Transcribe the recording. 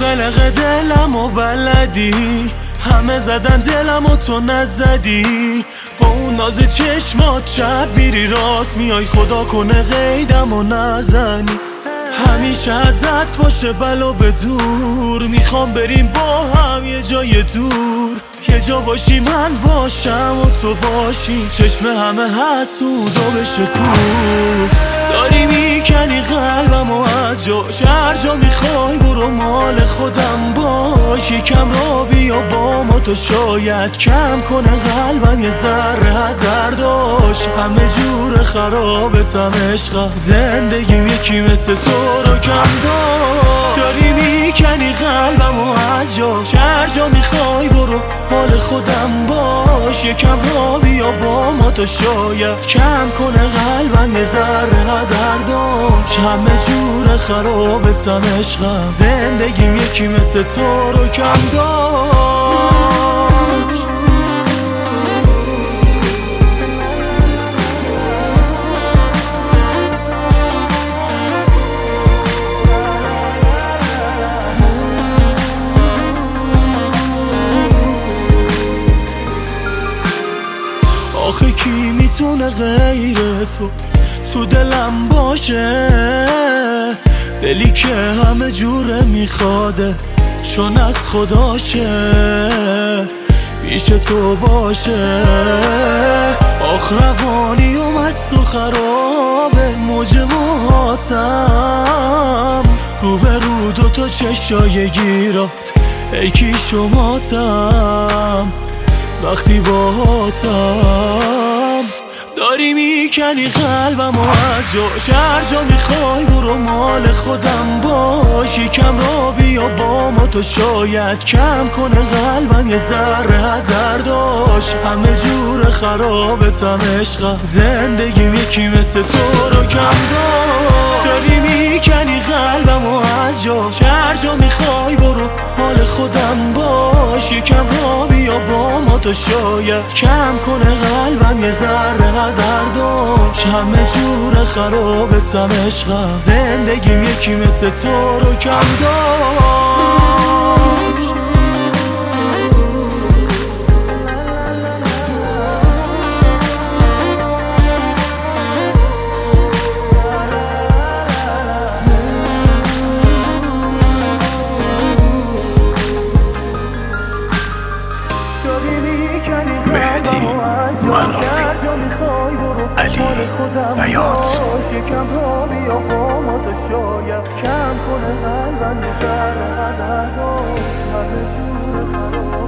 قلق دلم و بلدی، همه زدن دلم و تو نزدی. با اون ناز چشمات شب میری راست میای، خدا کنه قیدم و نزنی. همیشه ازت باشه بلا به دور، میخوام بریم با هم یه جای دور. یه جا باشی من باشم و تو باشی، چشم همه حسودا بشه کور. داری میکنی قلبم و از جاش، هر جا میخوای برو مال خودم باش. یکم را بیا با ما تو شاید کم کنه قلبم یه ذره درداش. همه جور خرابتم عشقم، زندگیم یکی مثل تو رو کم داشت. داری میکنی قلبم و از جاش، هر جا میخوای برو مال خودم باش. یکم را بیا با ما تو شاید کم کنه قلبم یه ذره درداش. همه جور خرابتم عشقم، زندگیم یکی مثل تو رو کم داشت. آخه کی میتونه غیر تو دلم باشه؟ دلی که همه جوره میخواده چون از خداشه، پیش تو باشه. آخ روانی و مست و خرابه موج موهاتم، رو به رو دوتا چشای گیرات ای کی شماتم وقتی باهاتم. داری میکنی قلبم و از جاش، هر جا میخوای برو مال خودم باش. یکم را بیا با ما تو شاید کم کنه قلبم یه ذره درداش. همه جور خرابتم عشقم، زندگیم یکی مثل تو رو کم داشت. داری میکنی قلبم و از جاش، هر جا میخوای برو مال خودم باش. یکم را بیا با ما تو شاید کم کنه قلبم یه ذره درداش. همه جور خرابتم عشقم، زندگیم یکی مثل تو رو کم داشت. مهدی منافی، علی بیات. یکم را بیا با ما تو شاید کم کنه قلبم یه ذره درداش. همه جور